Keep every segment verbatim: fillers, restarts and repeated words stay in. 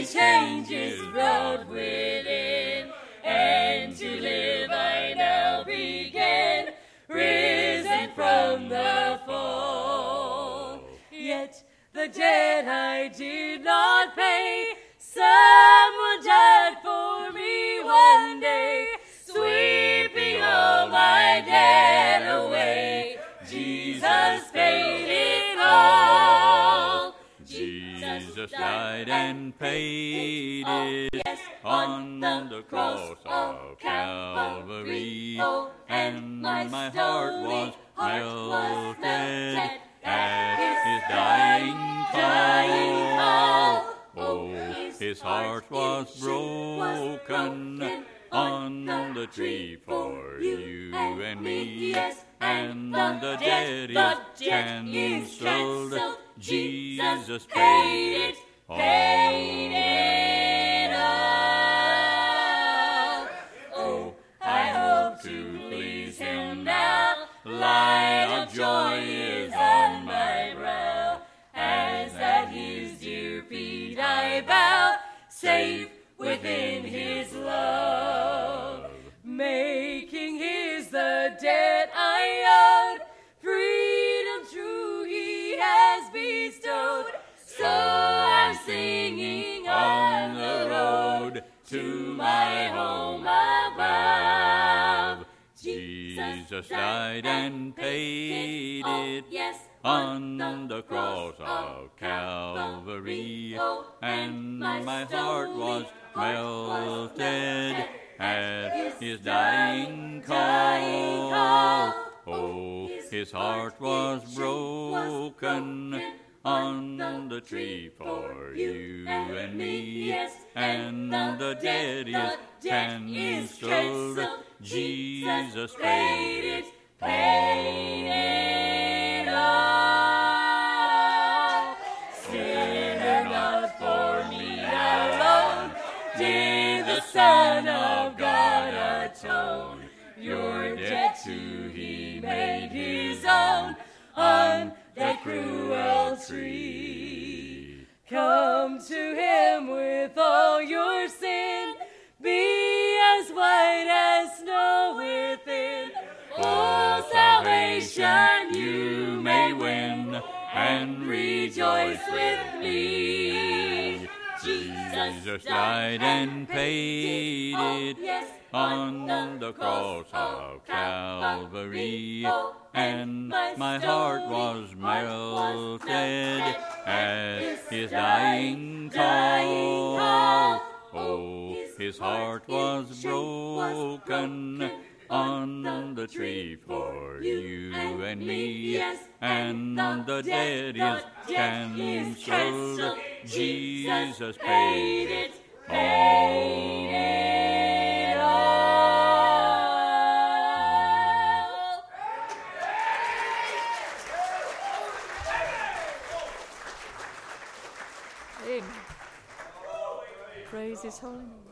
may change is wrought within, and to live I now begin, risen from the fall. Yet the debt I did not pay, someone died for me one day, sweeping all my debt away. Jesus paid it all. Jesus died and paid it on the cross of Calvary, and my heart was melted at his dying call. Oh, his heart was broken on the tree for you and me, and the debt is cancelled. Jesus paid it, paid it all. Oh, I hope to please him now. Light of joy is on my brow, as at his dear feet I bow, safe within his love. Making his the debt I owed, freedom true he has bestowed. So I'm singing on the road to my home above. Jesus died and paid it on the cross of Calvary, and my heart was melted at his dying call. Oh, his heart was broken on the tree for you and me, and the debt is cancelled. Jesus paid it, paid it all. Sinner, not for me alone, did the Son of God atone. Your debt too he made his own on that cruel tree. Come to him with all your sin, be as white as snow within. Oh, salvation you may win, and rejoice with me. Jesus died and paid it on the cross of Calvary, and my heart was melted at his dying call. Oh, his heart was broken on the tree for you and me, and the debt is cancelled. Jesus paid it, paid it all. Amen. Praise his holy name.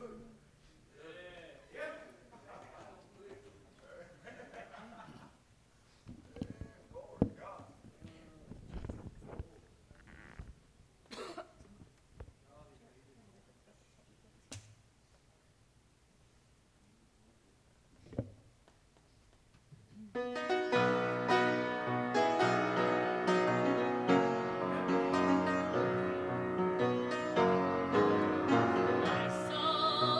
I saw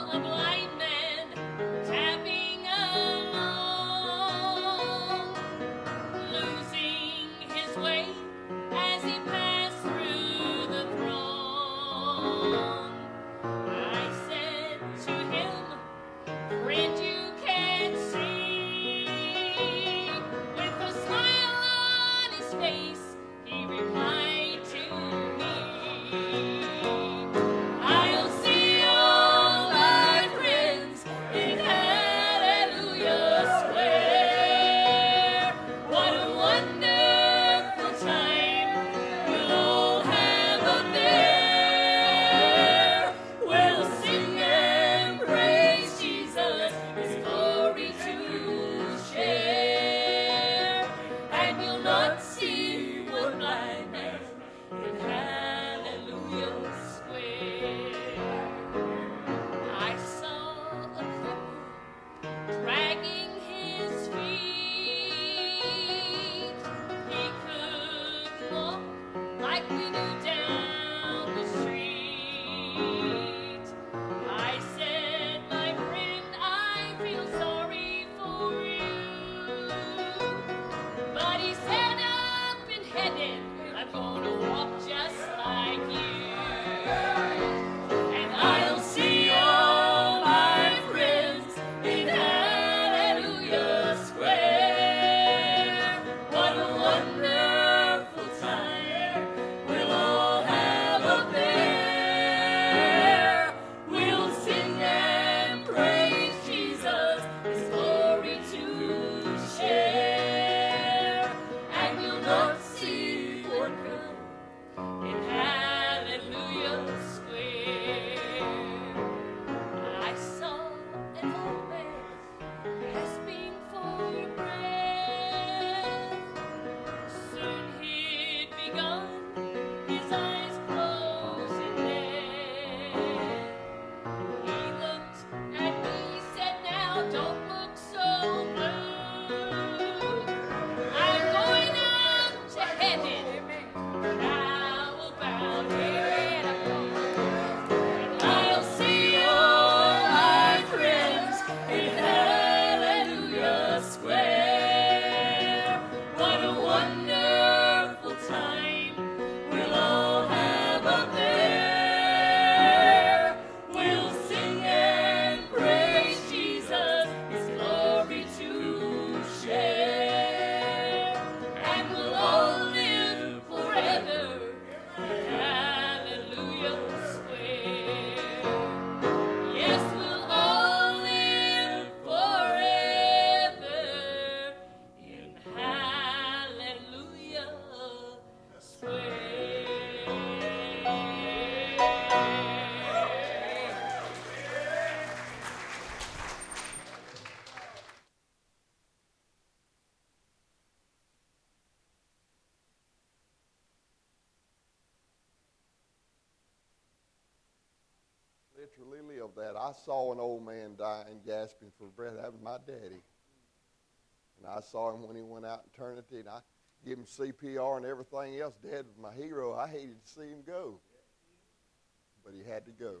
literally lived that. I saw an old man dying, gasping for breath. That was my daddy. And I saw him when he went out in eternity, and I gave him C P R and everything else. Dad was my hero. I hated to see him go. But he had to go.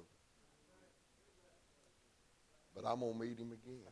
But I'm going to meet him again.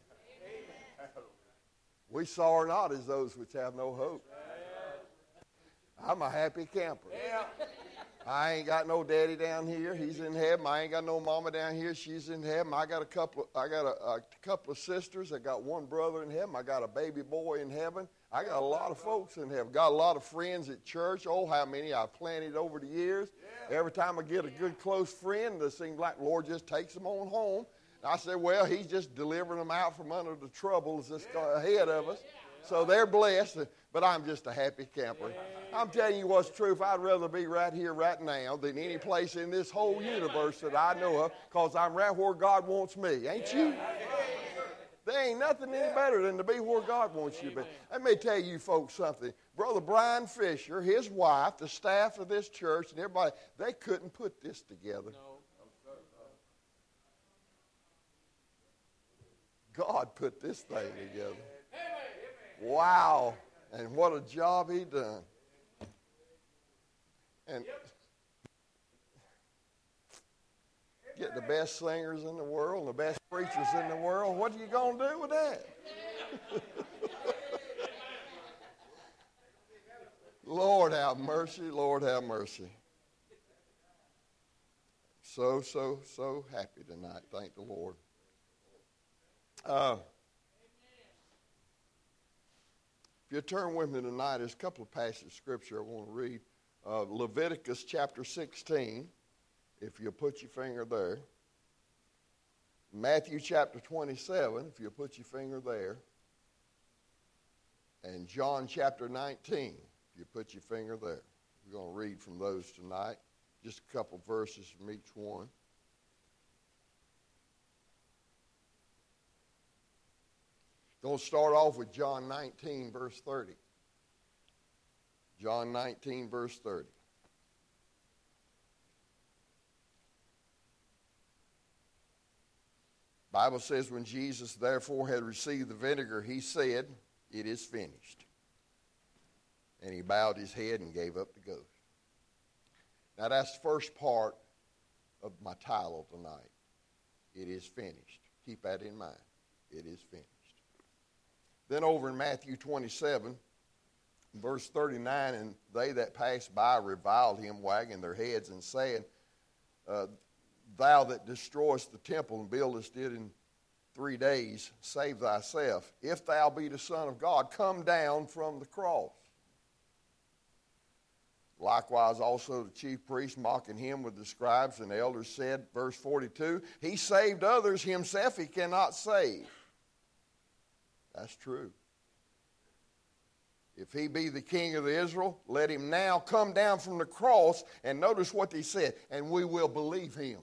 We sorrow not as those which have no hope. I'm a happy camper. I ain't got no daddy down here. He's in heaven. I ain't got no mama down here. She's in heaven. I got a couple. Of, I got a, a couple of sisters. I got one brother in heaven. I got a baby boy in heaven. I got a lot of folks in heaven. Got a lot of friends at church. Oh, how many I've planted over the years. Every time I get a good close friend, it seems like the Lord just takes them on home. I said, well, he's just delivering them out from under the troubles that's ahead of us. So they're blessed, but I'm just a happy camper. I'm telling you what's true. If I'd rather be right here, right now, than any place in this whole universe that I know of, because I'm right where God wants me. Ain't you? There ain't nothing any better than to be where God wants you to be. Let me tell you folks something. Brother Brian Fisher, his wife, the staff of this church, and everybody, they couldn't put this together. God put this thing together. Wow. And what a job he done. And get the best singers in the world and the best preachers in the world. What are you going to do with that? Lord have mercy. Lord have mercy. So, so, so happy tonight. Thank the Lord. Uh, if you turn with me tonight, there's a couple of passages of Scripture I want to read. Uh, Leviticus chapter sixteen, if you put your finger there. Matthew chapter twenty-seven, if you put your finger there. And John chapter nineteen, if you put your finger there. We're going to read from those tonight. Just a couple verses from each one. Going to start off with John nineteen, verse thirty. John nineteen, verse thirty. The Bible says, when Jesus therefore had received the vinegar, he said, it is finished. And he bowed his head and gave up the ghost. Now that's the first part of my title tonight. It is finished. Keep that in mind. It is finished. Then over in Matthew twenty-seven, verse thirty-nine, and they that passed by reviled him, wagging their heads and saying, uh, thou that destroyest the temple and buildest it in three days, save thyself. If thou be the Son of God, come down from the cross. Likewise also the chief priests, mocking him with the scribes and elders, said, verse forty-two, he saved others, himself he cannot save. That's true. If he be the king of Israel, let him now come down from the cross, and notice what they said, and we will believe him.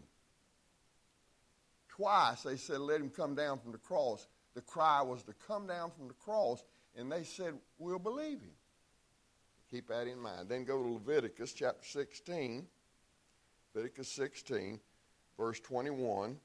Twice they said, let him come down from the cross. The cry was to come down from the cross, and they said, we'll believe him. Keep that in mind. Then go to Leviticus chapter sixteen. Leviticus sixteen, verse twenty-one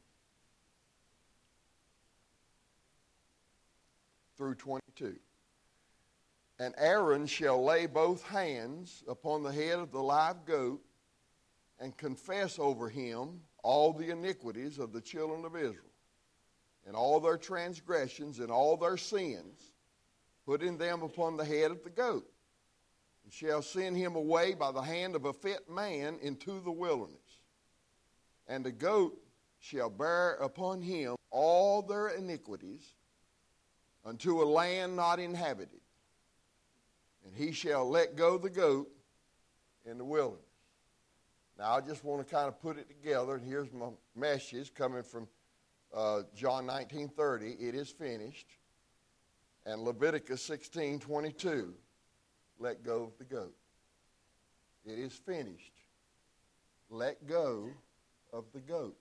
through twenty-two. And Aaron shall lay both hands upon the head of the live goat and confess over him all the iniquities of the children of Israel, and all their transgressions and all their sins, putting them upon the head of the goat, and shall send him away by the hand of a fit man into the wilderness. And the goat shall bear upon him all their iniquities unto a land not inhabited. And he shall let go the goat in the wilderness. Now, I just want to kind of put it together, and here's my message coming from uh, John nineteen thirty, it is finished, and Leviticus sixteen twenty-two, let go of the goat. It is finished. Let go of the goat.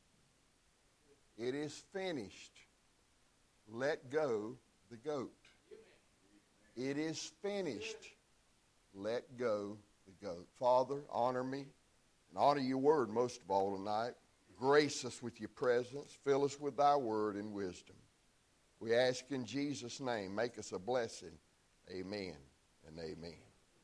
It is finished. Let go the goat. It is finished. Let go the goat. Father, honor me and honor your word most of all tonight. grace us with your presence. Fill us with thy word and wisdom. We ask in Jesus' name, make us a blessing. Amen and amen.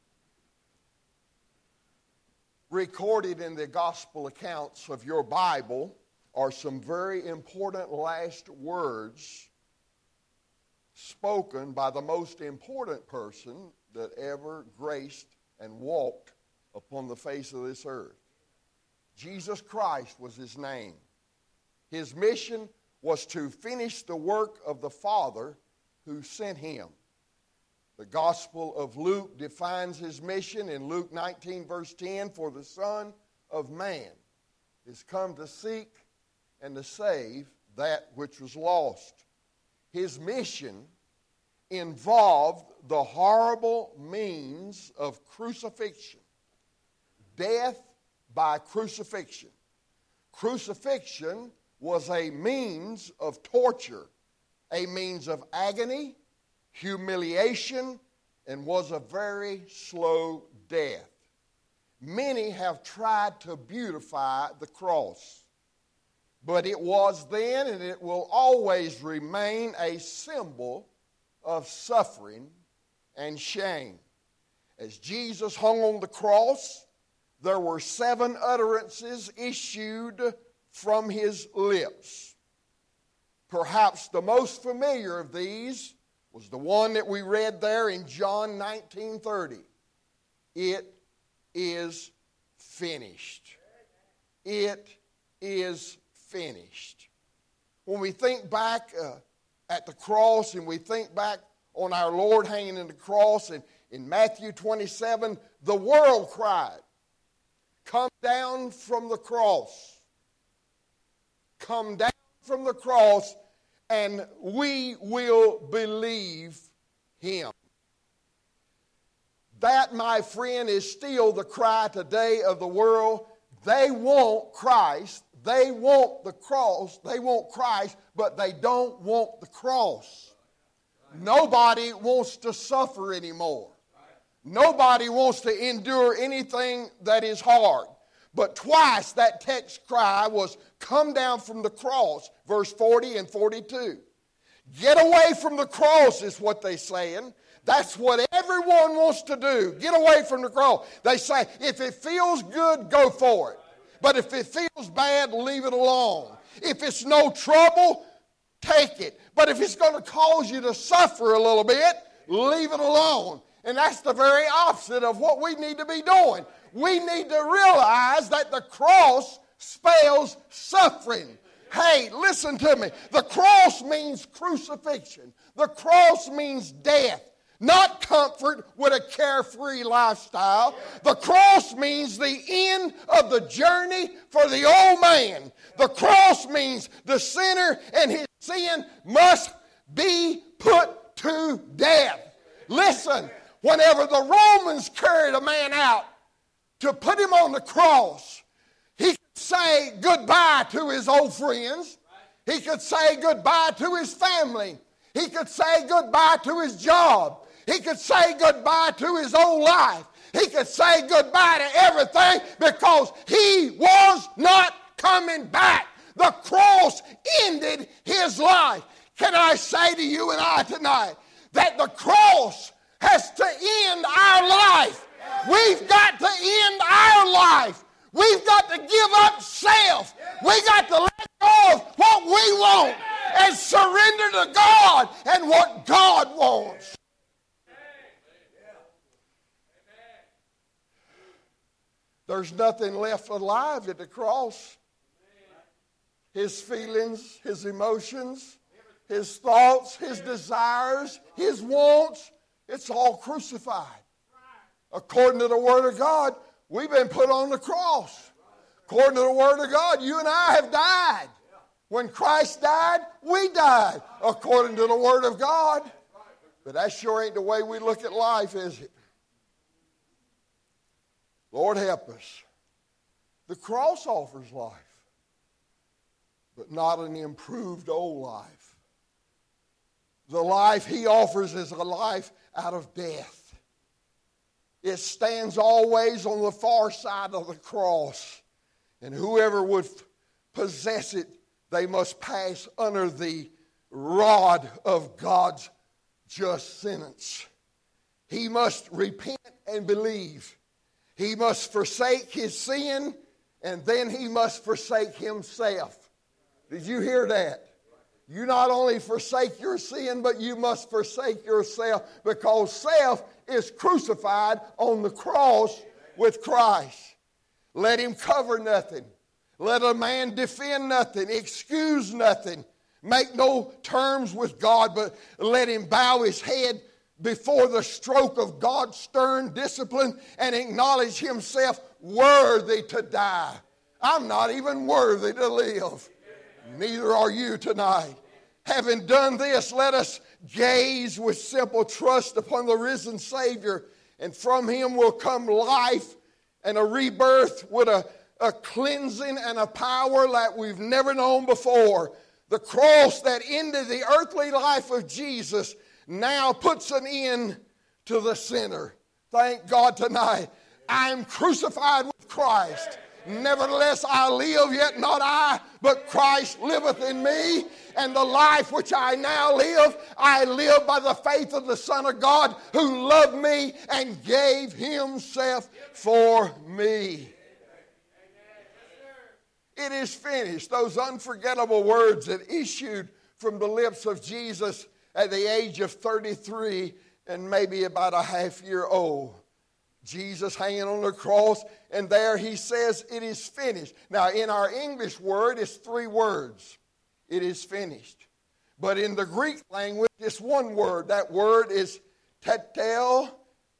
Recorded in the gospel accounts of your Bible are some very important last words spoken by the most important person that ever graced and walked upon the face of this earth. Jesus Christ was his name. His mission was to finish the work of the Father who sent him. The Gospel of Luke defines his mission in Luke nineteen, verse ten, for the Son of Man is come to seek and to save that which was lost. His mission involved the horrible means of crucifixion, death by crucifixion. Crucifixion was a means of torture, a means of agony, humiliation, and was a very slow death. Many have tried to beautify the cross, but it was then and it will always remain a symbol of suffering and shame. As Jesus hung on the cross, there were seven utterances issued from his lips. Perhaps the most familiar of these was the one that we read there in John nineteen thirty. It is finished. It is finished. When we think back uh, at the cross and we think back on our Lord hanging in the cross, and in Matthew twenty-seven, the world cried, "Come down from the cross. Come down from the cross, and we will believe him." That, my friend, is still the cry today of the world. They want Christ. They want the cross. They want Christ, but they don't want the cross. Nobody wants to suffer anymore. Nobody wants to endure anything that is hard. But twice that text cry was, "Come down from the cross," verse forty and forty-two. Get away from the cross is what they're saying. That's what everyone wants to do. Get away from the cross. They say, if it feels good, go for it. But if it feels bad, leave it alone. If it's no trouble, take it. But if it's going to cause you to suffer a little bit, leave it alone. And that's the very opposite of what we need to be doing. We need to realize that the cross spells suffering. Hey, listen to me. The cross means crucifixion. The cross means death, not comfort with a carefree lifestyle. The cross means the end of the journey for the old man. The cross means the sinner and his sin must be put to death. Listen, whenever the Romans carried a man out to put him on the cross, he could say goodbye to his old friends. He could say goodbye to his family. He could say goodbye to his job. He could say goodbye to his old life. He could say goodbye to everything because he was not coming back. The cross ended his life. Can I say to you and I tonight that the cross has to end our life? We've got to end our life. We've got to give up self. We got to let go of what we want and surrender to God and what God wants. There's nothing left alive at the cross. His feelings, his emotions, his thoughts, his desires, his wants, it's all crucified. According to the Word of God, we've been put on the cross. According to the Word of God, you and I have died. When Christ died, we died, according to the Word of God. But that sure ain't the way we look at life, is it? Lord, help us. The cross offers life, but not an improved old life. The life he offers is a life out of death. It stands always on the far side of the cross. And whoever would possess it, they must pass under the rod of God's just sentence. He must repent and believe. He must forsake his sin, and then he must forsake himself. Did you hear that? You not only forsake your sin, but you must forsake yourself, because self is crucified on the cross with Christ. Let him cover nothing. Let a man defend nothing, excuse nothing, make no terms with God, but let him bow his head before the stroke of God's stern discipline and acknowledge himself worthy to die. I'm not even worthy to live. Neither are you tonight. Having done this, let us gaze with simple trust upon the risen Savior, and from him will come life and a rebirth with a, a cleansing and a power like we've never known before. The cross that ended the earthly life of Jesus now puts an end to the sinner. Thank God tonight. I am crucified with Christ. Nevertheless I live, yet not I, but Christ liveth in me. And the life which I now live, I live by the faith of the Son of God, who loved me and gave himself for me. It is finished. Those unforgettable words that issued from the lips of Jesus at the age of thirty-three and maybe about a half year old. Jesus hanging on the cross, and there he says, it is finished. Now, in our English word, it's three words. It is finished. But in the Greek language, it's one word. That word is tetelestai,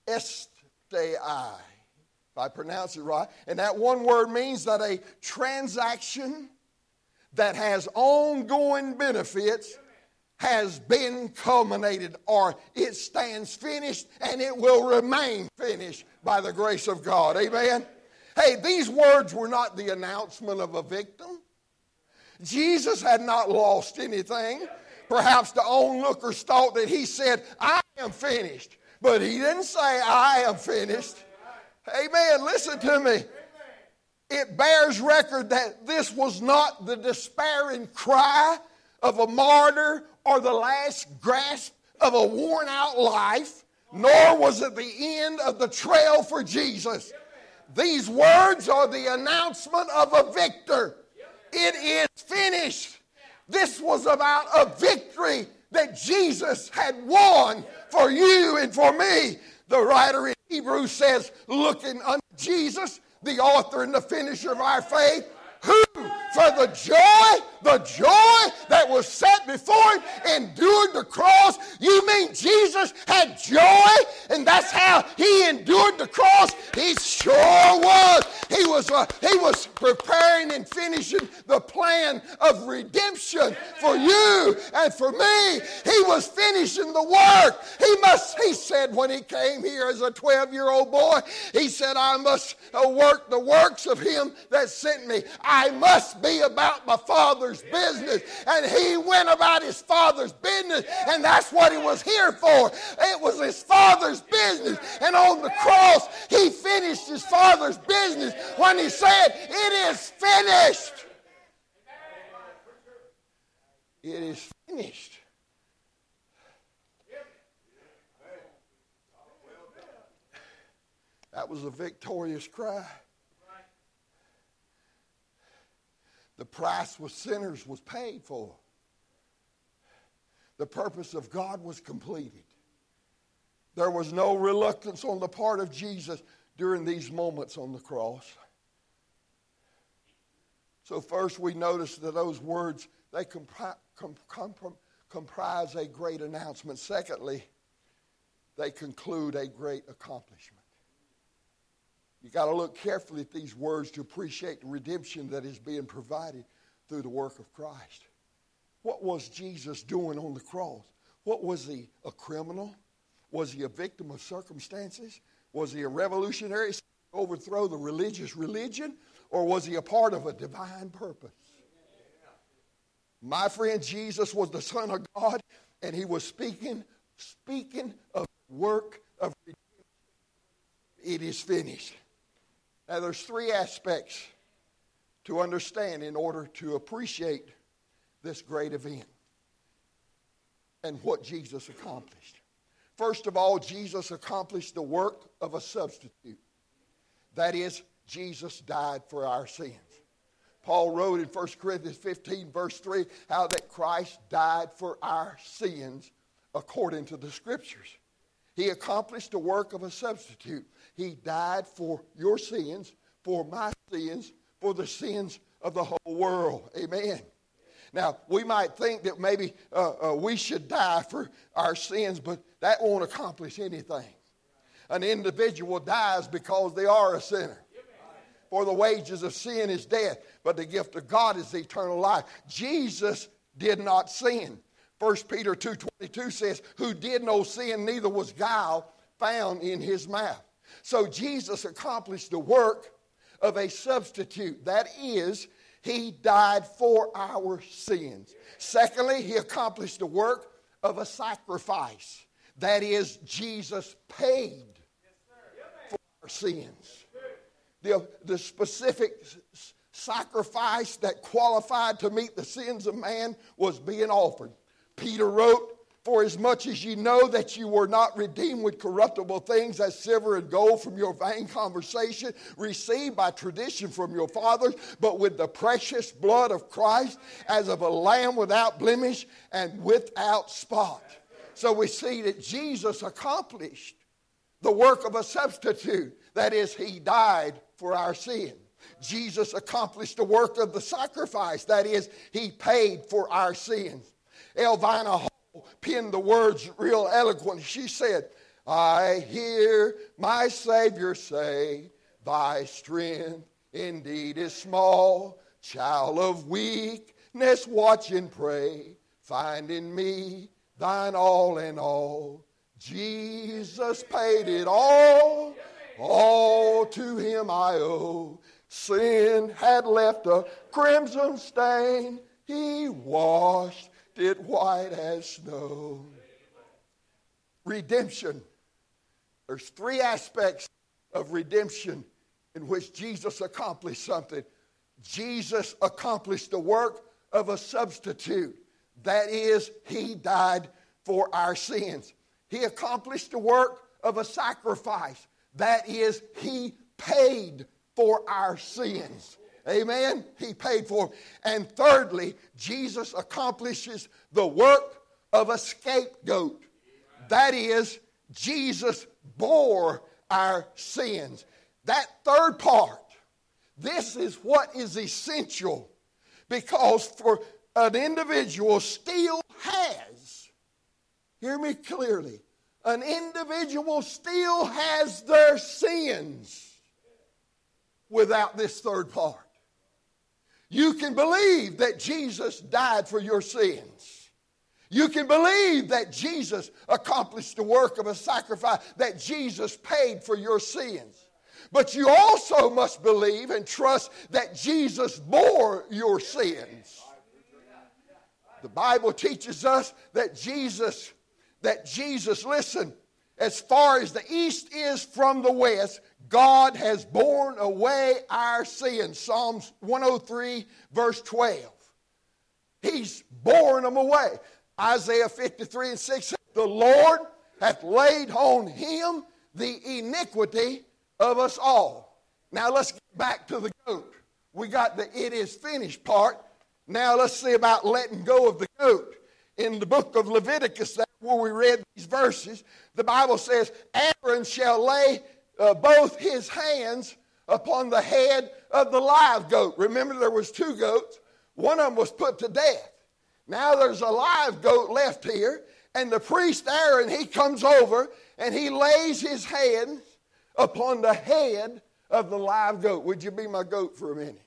if I pronounce it right. And that one word means that a transaction that has ongoing benefits has been culminated, or it stands finished and it will remain finished by the grace of God. Amen? Hey, these words were not the announcement of a victim. Jesus had not lost anything. Perhaps the onlookers thought that he said, I am finished. But he didn't say, I am finished. Amen. Listen to me. It bears record that this was not the despairing cry of a martyr or the last grasp of a worn out life, nor was it the end of the trail for Jesus. These words are the announcement of a victor. It is finished. This was about a victory that Jesus had won for you and for me. The writer in Hebrews says, looking unto Jesus, the author and the finisher of our faith, who for the joy, the joy that was set before him, endured the cross. You mean Jesus had joy? And that's how he endured the cross? He sure was. He was, uh, he was preparing and finishing the plan of redemption for you and for me. He was finishing the work. He must, he said when he came here as a twelve-year-old boy, he said, I must uh, work the works of him that sent me. I must be about my Father's business. And he went about his Father's business, and that's what he was here for. It was his Father's business. And on the cross, he finished his Father's business when he said, it is finished. It is finished. That was a victorious cry. The price with sinners was paid for. The purpose of God was completed. There was no reluctance on the part of Jesus during these moments on the cross. So first we notice that those words, they compri- com- com- comprise a great announcement. Secondly, they conclude a great accomplishment. You got to look carefully at these words to appreciate the redemption that is being provided through the work of Christ. What was Jesus doing on the cross? What was he, a criminal? Was he a victim of circumstances? Was he a revolutionary to overthrow the religious religion? Or was he a part of a divine purpose? My friend, Jesus was the Son of God, and he was speaking, speaking of the work of redemption. It is finished. Now, there's three aspects to understand in order to appreciate this great event and what Jesus accomplished. First of all, Jesus accomplished the work of a substitute. That is, Jesus died for our sins. Paul wrote in First Corinthians fifteen, verse three, how that Christ died for our sins according to the Scriptures. He accomplished the work of a substitute. He died for your sins, for my sins, for the sins of the whole world. Amen. Now, we might think that maybe uh, uh, we should die for our sins, but that won't accomplish anything. An individual dies because they are a sinner. For the wages of sin is death, but the gift of God is eternal life. Jesus did not sin. First Peter two twenty-two says, who did no sin, neither was guile found in his mouth. So Jesus accomplished the work of a substitute. That is, he died for our sins. Secondly, he accomplished the work of a sacrifice. That is, Jesus paid for our sins. The, the specific sacrifice that qualified to meet the sins of man was being offered. Peter wrote, for as much as ye know that you were not redeemed with corruptible things as silver and gold from your vain conversation, received by tradition from your fathers, but with the precious blood of Christ, as of a lamb without blemish and without spot. So we see that Jesus accomplished the work of a substitute. That is, he died for our sin. Jesus accomplished the work of the sacrifice. That is, he paid for our sins. Elvina Hall penned the words real eloquent. She said, I hear my Savior say, thy strength indeed is small. Child of weakness, watch and pray. Find in me thine all in all. Jesus paid it all. All to him I owe. Sin had left a crimson stain. He washed it white as snow. Redemption. There's three aspects of redemption in which Jesus accomplished something. Jesus accomplished the work of a substitute. That is, he died for our sins. He accomplished the work of a sacrifice. That is, he paid for our sins. Amen? He paid for them. And thirdly, Jesus accomplishes the work of a scapegoat. That is, Jesus bore our sins. That third part, this is what is essential, because for an individual still has, hear me clearly, an individual still has their sins without this third part. You can believe that Jesus died for your sins. You can believe that Jesus accomplished the work of a sacrifice, that Jesus paid for your sins. But you also must believe and trust that Jesus bore your sins. The Bible teaches us that Jesus, that Jesus, listen, as far as the east is from the west, God has borne away our sins. Psalms one oh three, verse twelve. He's borne them away. Isaiah fifty-three and six, the Lord hath laid on him the iniquity of us all. Now let's get back to the goat. We got the it is finished part. Now let's see about letting go of the goat. In the book of Leviticus, that's where we read these verses, the Bible says, Aaron shall lay uh, both his hands upon the head of the live goat. Remember, there was two goats. One of them was put to death. Now there's a live goat left here, and the priest Aaron, he comes over and he lays his hands upon the head of the live goat. Would you be my goat for a minute?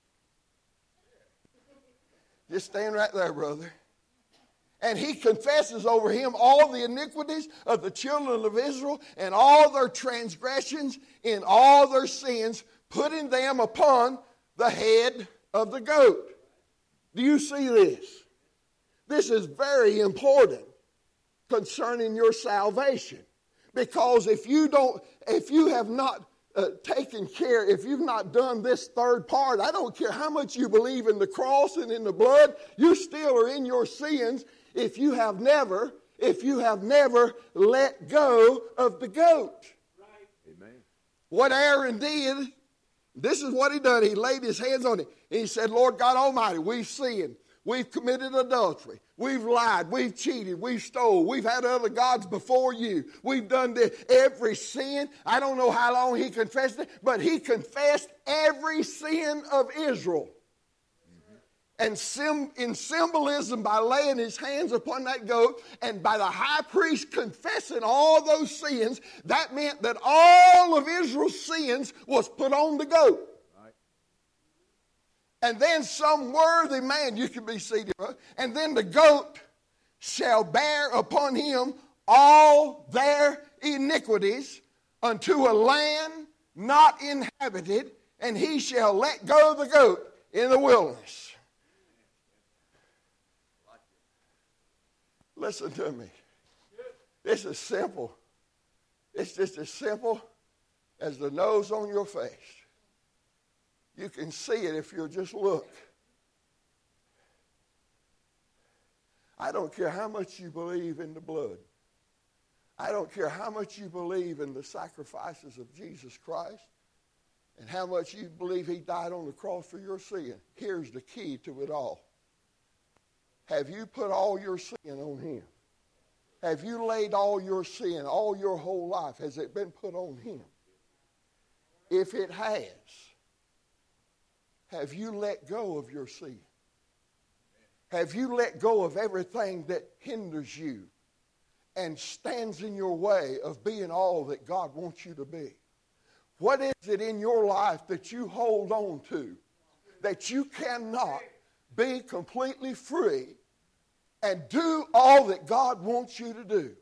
Just stand right there, brother. And he confesses over him all the iniquities of the children of Israel and all their transgressions in all their sins, putting them upon the head of the goat. Do you see this? This is very important concerning your salvation. Because if you don't, if you have not uh, taken care, if you've not done this third part, I don't care how much you believe in the cross and in the blood, you still are in your sins if you have never, if you have never let go of the goat. Right. Amen. What Aaron did, this is what he done. He laid his hands on it. And he said, Lord God Almighty, we've sinned. We've committed adultery. We've lied. We've cheated. We've stole. We've had other gods before you. We've done this. Every sin. I don't know how long he confessed it, but he confessed every sin of Israel. And sim, in symbolism, by laying his hands upon that goat and by the high priest confessing all those sins, that meant that all of Israel's sins was put on the goat. And then some worthy man, you can be seated, and then the goat shall bear upon him all their iniquities unto a land not inhabited, and he shall let go of the goat in the wilderness. Listen to me. This is simple. It's just as simple as the nose on your face. You can see it if you'll just look. I don't care how much you believe in the blood. I don't care how much you believe in the sacrifices of Jesus Christ and how much you believe he died on the cross for your sin. Here's the key to it all. Have you put all your sin on him? Have you laid all your sin, all your whole life, has it been put on him? If it has, have you let go of your sin? Have you let go of everything that hinders you and stands in your way of being all that God wants you to be? What is it in your life that you hold on to that you cannot be completely free and do all that God wants you to do?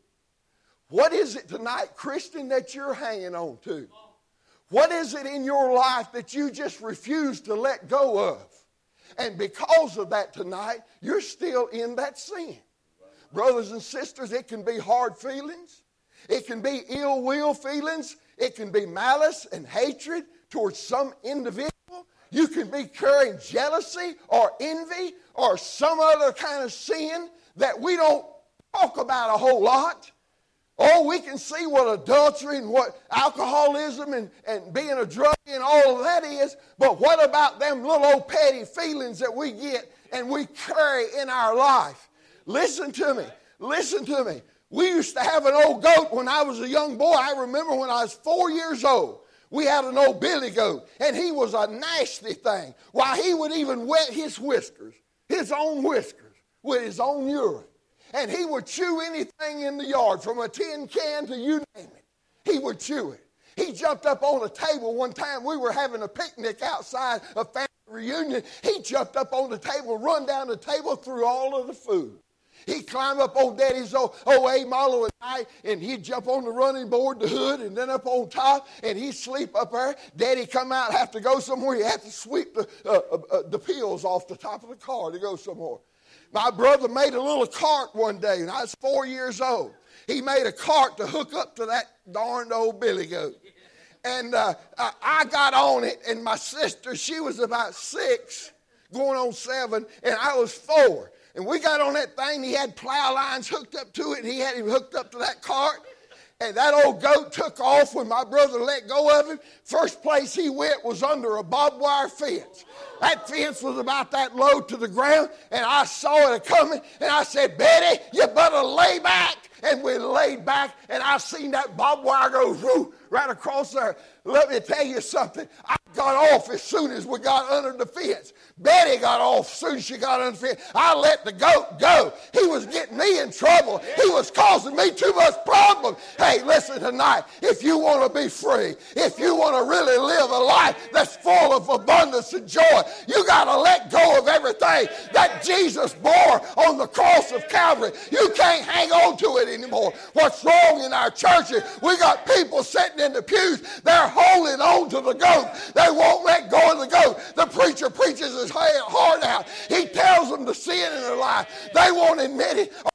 What is it tonight, Christian, that you're hanging on to? What is it in your life that you just refuse to let go of? And because of that tonight, you're still in that sin. Brothers and sisters, it can be hard feelings. It can be ill will feelings. It can be malice and hatred towards some individual. You can be carrying jealousy or envy or some other kind of sin that we don't talk about a whole lot. Oh, we can see what adultery and what alcoholism and, and being a druggie and all of that is, but what about them little old petty feelings that we get and we carry in our life? Listen to me. Listen to me. We used to have an old goat when I was a young boy. I remember when I was four years old. We had an old billy goat, and he was a nasty thing. Why, he would even wet his whiskers, his own whiskers, with his own urine. And he would chew anything in the yard, from a tin can to you name it. He would chew it. He jumped up on a table one time. We were having a picnic outside, a family reunion. He jumped up on the table, run down the table, threw all of the food. He'd climb up on Daddy's old, old A Marlowe at night, and he'd jump on the running board, the hood, and then up on top, and he'd sleep up there. Daddy come out, have to go somewhere. He had to sweep the, uh, uh, uh, the peels off the top of the car to go somewhere. My brother made a little cart one day, and I was four years old. He made a cart to hook up to that darned old billy goat. And uh, I got on it, and my sister, she was about six, going on seven, and I was four. And we got on that thing. He had plow lines hooked up to it, and he had him hooked up to that cart. And that old goat took off when my brother let go of him. First place he went was under a barbed wire fence. That fence was about that low to the ground, and I saw it coming, and I said, Betty, you better lay back. And we laid back, and I seen that barbed wire go whoo, right across there. Let me tell you something. I got off as soon as we got under the fence. Betty got off as soon as she got under the fence. I let the goat go. He was getting me in trouble. He was causing me too much problem. Hey, listen tonight. If you want to be free, if you want to really live a life that's full of abundance and joy, you got to let go of everything that Jesus bore on the cross of Calvary. You can't hang on to it anymore. What's wrong in our churches? We got people sitting in the pews. They're holding on to the goat. They won't let go of the goat. The preacher preaches his heart out. He tells them the sin in their life. They won't admit it, or at least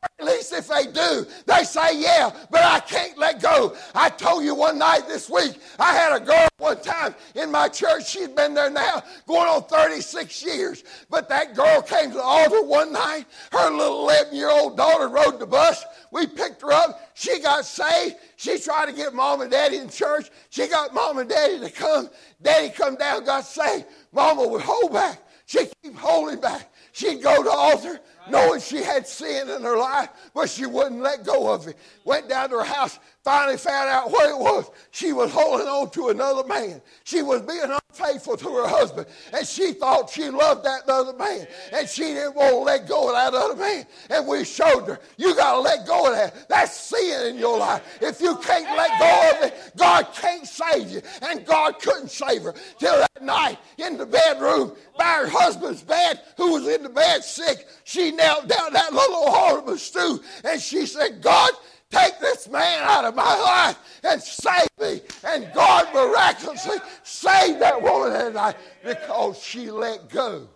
least if they do, they say, yeah, but I can't let go. I told you one night this week, I had a girl one time in my church. She'd been there now going on thirty-six years. But that girl came to the altar one night. Her little eleven-year-old daughter rode the bus. We picked her up. She got saved. She tried to get mom and daddy in church. She got mom and daddy to come. Daddy come down, got saved. Mama would hold back. She'd keep holding back. She'd go to the altar knowing she had sin in her life, but she wouldn't let go of it. Went down to her house, finally found out what it was. She was holding on to another man. She was being unfaithful to her husband, and she thought she loved that other man, and she didn't want to let go of that other man. And we showed her, you got to let go of that. That's sin in your life. If you can't let go of it, God can't save you, and God couldn't save her till that night in the bedroom by her husband's bed, who was in the bed sick. She knelt down that little horrible stew, and she said, God, take this man out of my life and save me. And God miraculously saved that woman that night because she let go.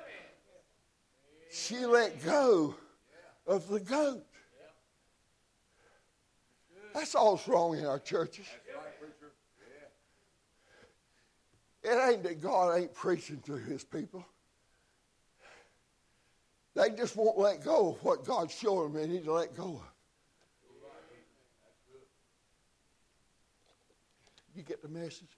She let go of the goat. That's all that's wrong in our churches. It ain't that God ain't preaching to his people. They just won't let go of what God showed them they need to let go of. You get the message?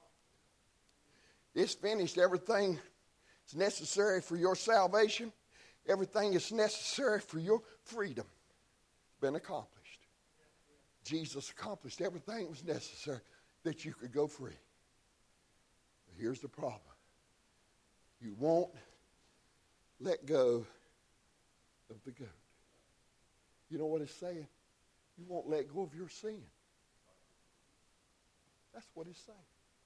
It's finished. Everything is necessary for your salvation. Everything is necessary for your freedom. It's been accomplished. Jesus accomplished everything that was necessary that you could go free. But here's the problem. You won't let go of the goat. You know what it's saying? You won't let go of your sin. That's what it's saying.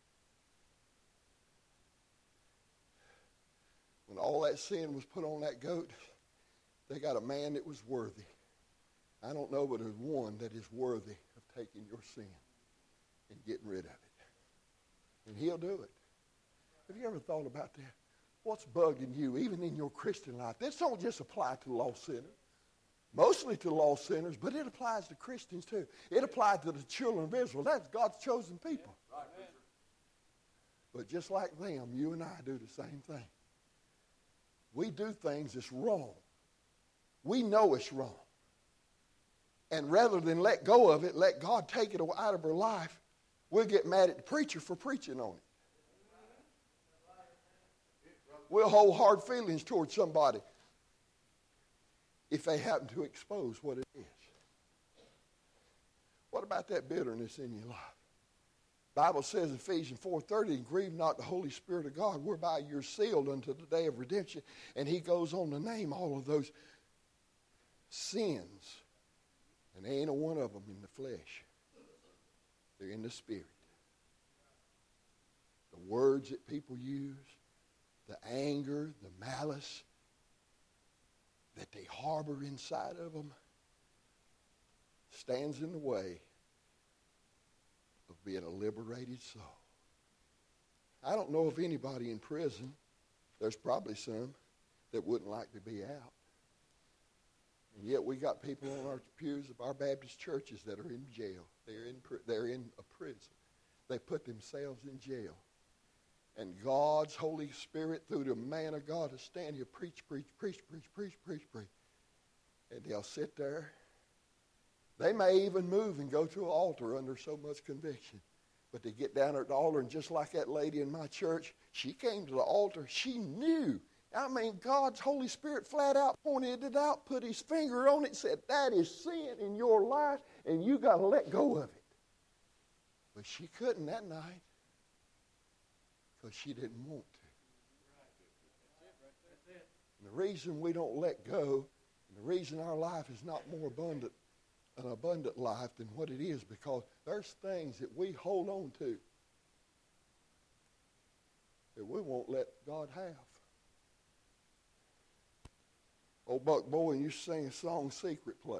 When all that sin was put on that goat, they got a man that was worthy. I don't know, but there's one that is worthy of taking your sin and getting rid of it. And he'll do it. Have you ever thought about that? What's bugging you, even in your Christian life? This don't just apply to lost sinners. Mostly to lost sinners, but it applies to Christians too. It applied to the children of Israel. That's God's chosen people. But just like them, you and I do the same thing. We do things that's wrong. We know it's wrong. And rather than let go of it, let God take it out of our life, we'll get mad at the preacher for preaching on it. We'll hold hard feelings towards somebody if they happen to expose what it is. What about that bitterness in your life? The Bible says in Ephesians four thirty, grieve not the Holy Spirit of God, whereby you're sealed unto the day of redemption. And he goes on to name all of those sins. And there ain't a one of them in the flesh. They're in the spirit. The words that people use, the anger, the malice that they harbor inside of them stands in the way of being a liberated soul. I don't know of anybody in prison, there's probably some, that wouldn't like to be out. And yet we got people on our pews of our Baptist churches that are in jail. They're in, they're in a prison. They put themselves in jail. And God's Holy Spirit, through the man of God, will stand here, preach, preach, preach, preach, preach, preach, preach. And they'll sit there. They may even move and go to an altar under so much conviction. But they get down at the altar, and just like that lady in my church, she came to the altar. She knew. I mean, God's Holy Spirit flat out pointed it out, put his finger on it, and said, that is sin in your life, and you got to let go of it. But she couldn't that night. Because she didn't want to. And the reason we don't let go, and the reason our life is not more abundant, an abundant life than what it is, because there's things that we hold on to that we won't let God have. Old Buck Bowen used to sing a song, Secret Place.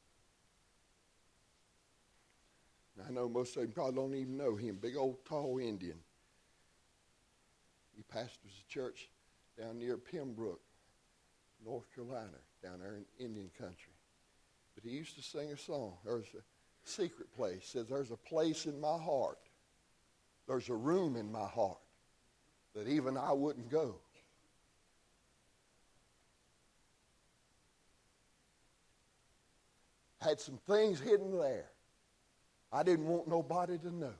And I know most of them probably don't even know him, big old tall Indian. He pastors a church down near Pembroke, North Carolina, down there in Indian country. But he used to sing a song. There's a secret place. It says, there's a place in my heart. There's a room in my heart that even I wouldn't go. Had some things hidden there I didn't want nobody to know.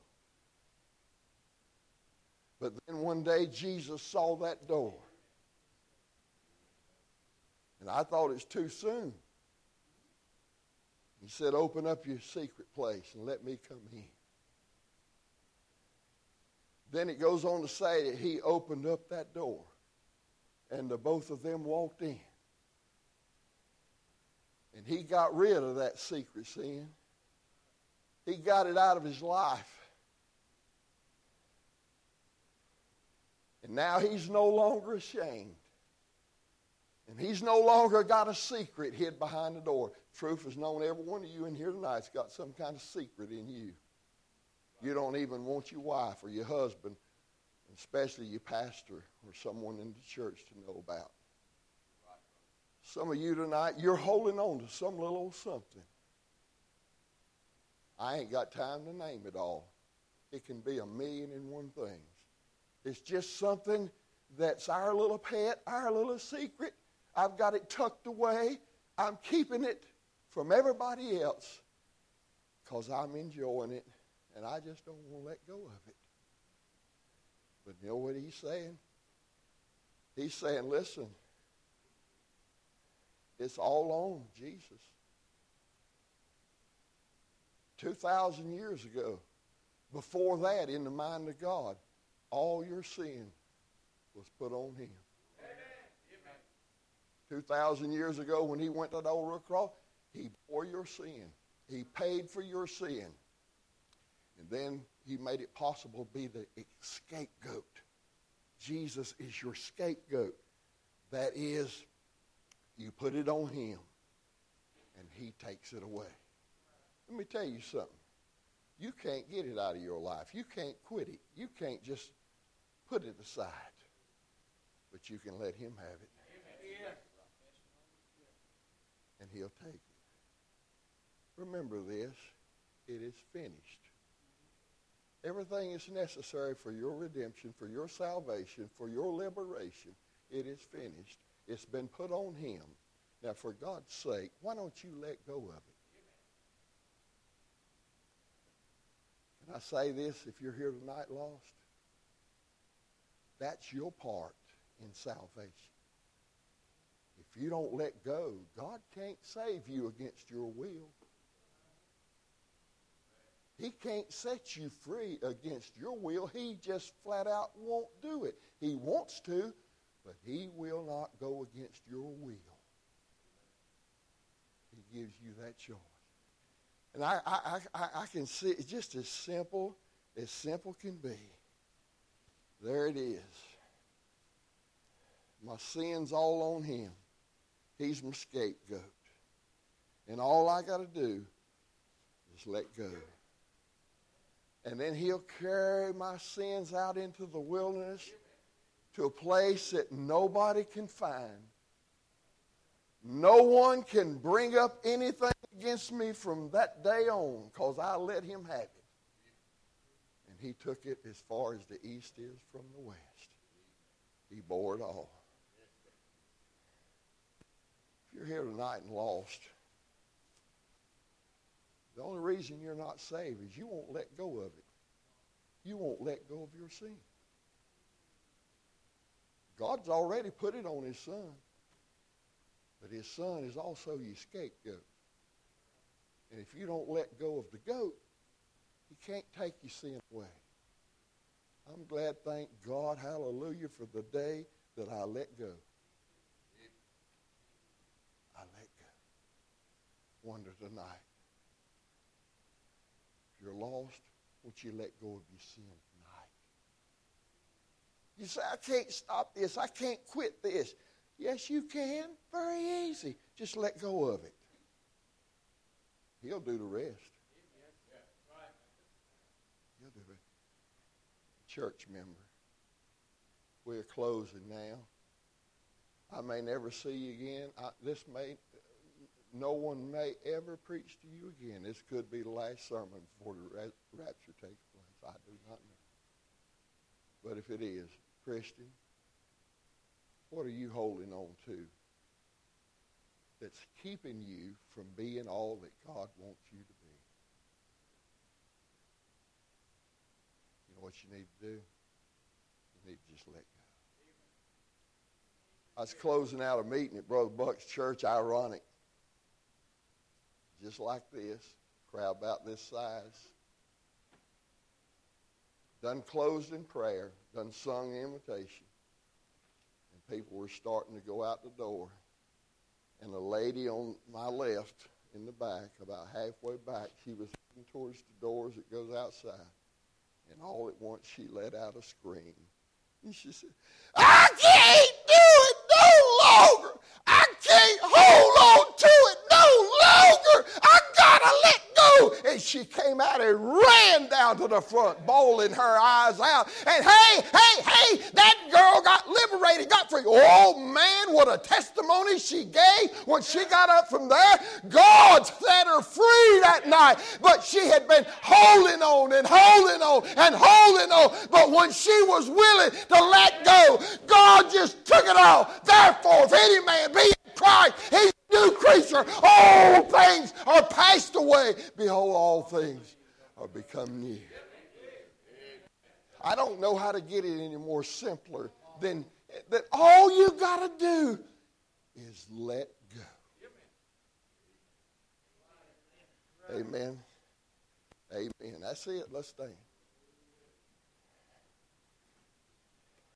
But then one day Jesus saw that door. And I thought it's too soon. He said, open up your secret place and let me come in. Then it goes on to say that he opened up that door. And the both of them walked in. And he got rid of that secret sin. He got it out of his life. And now he's no longer ashamed. And he's no longer got a secret hid behind the door. Truth is known, every one of you in here tonight's got some kind of secret in you. You don't even want your wife or your husband, especially your pastor or someone in the church to know about. Some of you tonight, you're holding on to some little old something. I ain't got time to name it all. It can be a million and one things. It's just something that's our little pet, our little secret. I've got it tucked away. I'm keeping it from everybody else because I'm enjoying it, and I just don't want to let go of it. But you know what he's saying? He's saying, listen, it's all on Jesus. two thousand years ago, before that, in the mind of God, all your sin was put on him. Amen. two thousand years ago, when he went to the old cross, he bore your sin. He paid for your sin. And then he made it possible to be the scapegoat. Jesus is your scapegoat. That is, you put it on him, and he takes it away. Let me tell you something. You can't get it out of your life. You can't quit it. You can't just put it aside. But you can let him have it. And he'll take it. Remember this. It is finished. Everything is necessary for your redemption, for your salvation, for your liberation. It is finished. It's been put on him. Now, for God's sake, why don't you let go of it? Can I say this, if you're here tonight lost? That's your part in salvation. If you don't let go, God can't save you against your will. He can't set you free against your will. He just flat out won't do it. He wants to, but he will not go against your will. He gives you that choice. And I, I, I, I can see it's just as simple as simple can be. There it is. My sin's all on him. He's my scapegoat. And all I got to do is let go. And then he'll carry my sins out into the wilderness to a place that nobody can find. No one can bring up anything against me from that day on because I let him have it. And he took it as far as the east is from the west. He bore it all. If you're here tonight and lost, the only reason you're not saved is you won't let go of it. You won't let go of your sin. God's already put it on his son. But his son is also your scapegoat. And if you don't let go of the goat, he can't take your sin away. I'm glad, thank God, hallelujah, for the day that I let go. I let go. Wonder tonight. If you're lost, won't you let go of your sin tonight? You say, I can't stop this. I can't quit this. Yes, you can. Very easy. Just let go of it. He'll do the rest. He'll do it. Church member, we're closing now. I may never see you again. I, this may, no one may ever preach to you again. This could be the last sermon before the rapture takes place. I do not know. But if it is, Christian, what are you holding on to that's keeping you from being all that God wants you to be? You know what you need to do? You need to just let go. I was closing out a meeting at Brother Buck's church, ironic. Just like this, crowd about this size. Done closed in prayer, done sung the invitation. And people were starting to go out the door. And a lady on my left in the back, about halfway back, she was heading towards the doors that goes outside. And all at once she let out a scream. And she said, I can't do it no longer. I can't hold on to it no longer. I gotta let go. And she came out and ran down to the front, bawling her eyes out. And hey, hey, hey, that girl got liberated, got free. Oh man, what a testimony she gave when she got up from there. God set her free that night. But she had been holding on and holding on and holding on. But when she was willing to let go, God just took it off. Therefore, if any man be in Christ, he's a new creature. All things are passed away. Behold, all things are become new. I don't know how to get it any more simpler than that. All you got to do is let go. Amen. Amen. That's it. Let's stand.